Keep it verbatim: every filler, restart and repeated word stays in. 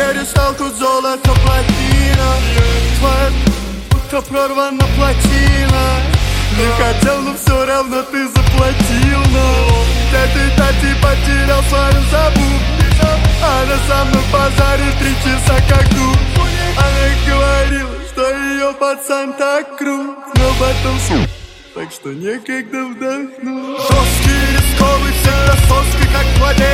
перестал тут золото плотина. Твоя будто прорвана плотина. Не хотел, но все равно ты заплатил. Но ты тати потерял свою забу. Она со мной в базаре три часа как дух. Она говорила, что ее пацан так крут, но потом с***, так что некогда вдохнуть. Жесткий, рисковый, всегда соски, как владелец.